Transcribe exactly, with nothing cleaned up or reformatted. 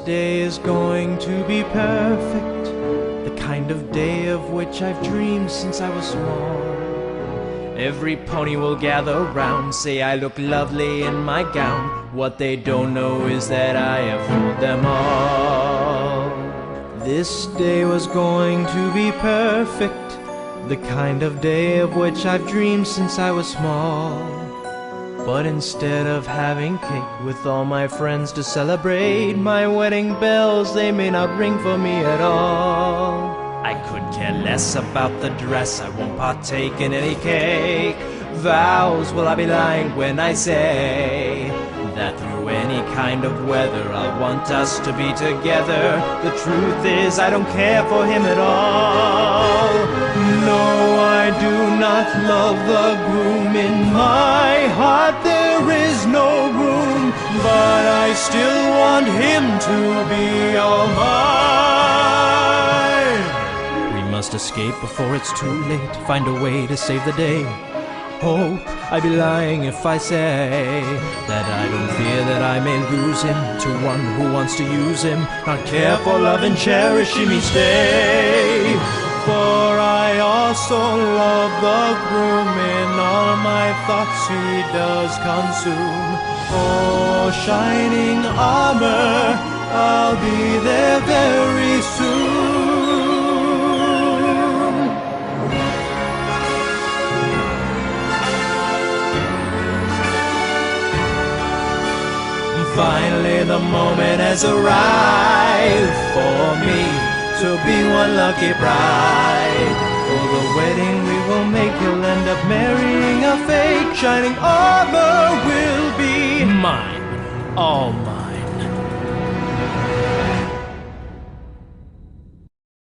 day is going to be perfect, the kind of day of which I've dreamed since I was small. Every pony will gather round, say I look lovely in my gown. What they don't know is that I have fooled them all. This day was going to be perfect, the kind of day of which I've dreamed since I was small. But instead of having cake with all my friends to celebrate my wedding bells, they may not ring for me at all. I could care less about the dress, I won't partake in any cake. Vows, will I be lying when I say that through any kind of weather I'll want us to be together? The truth is I don't care for him at all. No, I do not love the groom. In my heart there is no room, but I still want him to be all mine. We must escape before it's too late, find a way to save the day. Hope I'd be lying if I say that I don't fear that I may lose him to one who wants to use him, not care for, love and cherish him each day. For I also love the groom, in all my thoughts he does consume. Oh, shining armor, I'll be there very soon. Finally the moment has arrived for me to be one lucky bride. For the wedding we will make, you'll end up marrying a fake. Shining armor will be mine, all mine.